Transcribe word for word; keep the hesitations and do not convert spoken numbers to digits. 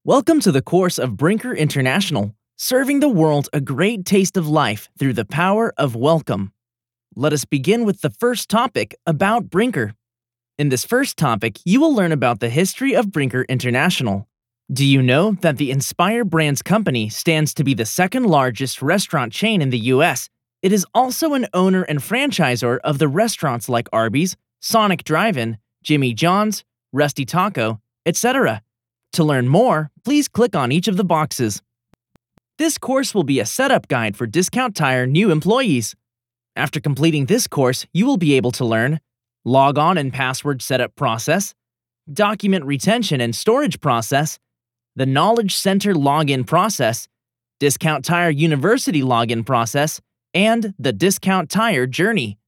Welcome to the course of Brinker International, serving the world a great taste of life through the power of welcome. Let us begin with the first topic about Brinker. In this first topic, you will learn about the history of Brinker International. Do you know that the Inspire Brands Company stands to be the second largest restaurant chain in the U S? It is also an owner and franchisor of the restaurants like Arby's, Sonic Drive-In, Jimmy John's, Rusty Taco, et cetera. To learn more, please click on each of the boxes. This course will be a setup guide for Discount Tire new employees. After completing this course, you will be able to learn log on and password setup process, document retention and storage process, the Knowledge Center login process, Discount Tire University login process, and the Discount Tire journey.